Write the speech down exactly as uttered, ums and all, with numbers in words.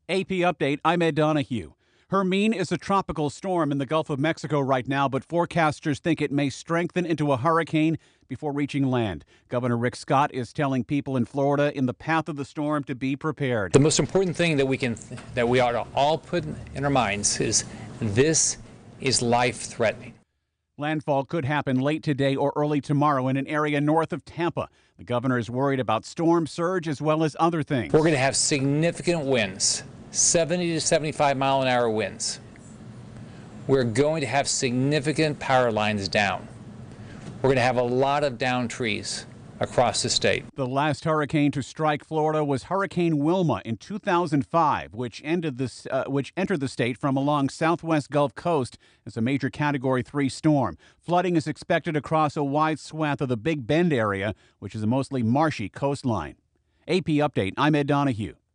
A P Update, I'm Ed Donahue. Hermine is a tropical storm in the Gulf of Mexico right now, but forecasters think it may strengthen into a hurricane before reaching land. Governor Rick Scott is telling people in Florida in the path of the storm to be prepared. The most important thing that we can that we ought to all put in our minds is this is life-threatening. Landfall could happen late today or early tomorrow in an area north of Tampa. The governor is worried about storm surge as well as other things. We're going to have significant winds, seventy to seventy-five mile an hour winds. We're going to have significant power lines down. We're going to have a lot of downed trees across the state. The last hurricane to strike Florida was Hurricane Wilma in two thousand five, which ended this, uh, which entered the state from along southwest Gulf Coast as a major Category three storm. Flooding is expected across a wide swath of the Big Bend area, which is a mostly marshy coastline. A P Update, I'm Ed Donahue.